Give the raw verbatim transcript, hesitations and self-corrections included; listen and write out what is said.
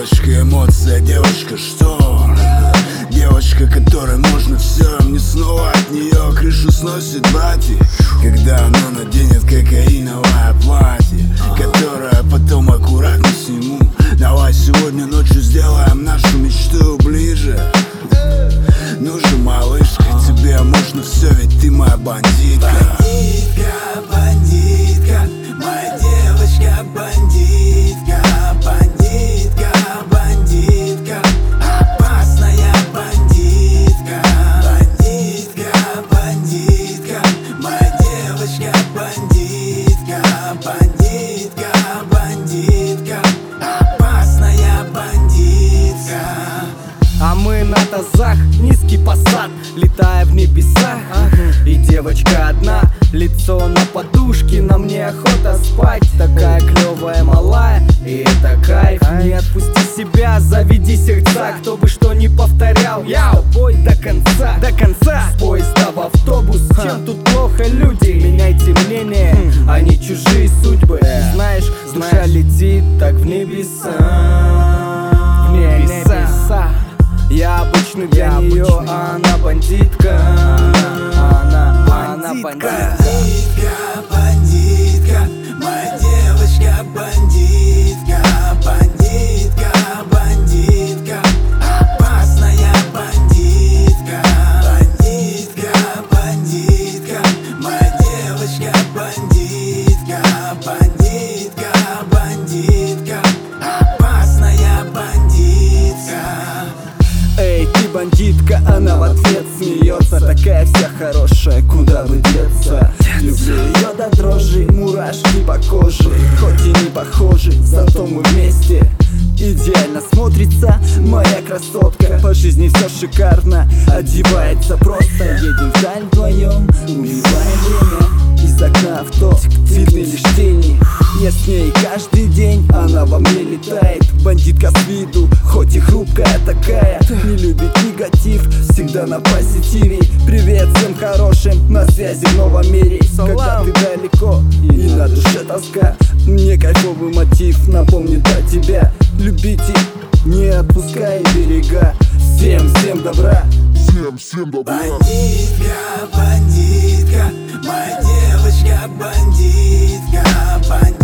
Девочка эмоция, девочка что? Девочка, которой можно все. Мне снова от нее крышу сносит братья, когда она наденет кокаиновое платье, которое потом аккуратно сниму. Давай сегодня ночью сделаем нашу мечту ближе. Ну же, малышка, тебе можно все, ведь ты моя бандитка. Бандитка, бандитка, моя девочка бандитка. Бандитка, бандитка, опасная бандитка. Бандитка, бандитка, моя девочка бандитка. Бандитка, бандитка, опасная бандитка. А мы на тазах, низкий посад, летая в небесах. И девочка одна, лицо на подушке, на мне охота спать. Такая клевая малая, и это кайф. Не отпусти себя, заведи сердца. Кто бы что ни повторял, я с тобой до конца. До конца, с поезда в автобус. Чем тут плохо, люди? Меняйте мнение, а не чужие судьбы. Знаешь, душа летит так в небеса. В небеса. Я обычный для Я нее, обычный. А она бандитка. Она, она, она бандитка. Бандитка, бандитка, моя девочка бандитка. Бандитка, бандитка, опасная бандитка. Бандитка, бандитка, моя девочка бандитка. Бандитка, бандитка, опасная бандитка. Эй, ты бандитка, она в ответ смеется. Такая вся хорошая, куда бы деться. Люблю ее до дрожи, мурашки по коже. Хоть и не похожи, зато мы вместе. Идеально смотрится моя красотка. По жизни все шикарно, одевается просто. Едем вдаль вдвоем, убиваем время. Из окна авто видны лишь тени. Я с ней каждый день, она во мне летает. Бандитка с виду, хоть и хрупкая такая. Не любит негатив, всегда на позитиве. Привет всем хорошим, на связи в новом мире. Когда ты далеко и на душе тоска, мне кайфовый мотив напомнит о тебя. Любите, не отпускай берега. Всем, всем добра. Всем, всем добра. Бандитка, бандитка, моя девочка бандитка. Бандитка.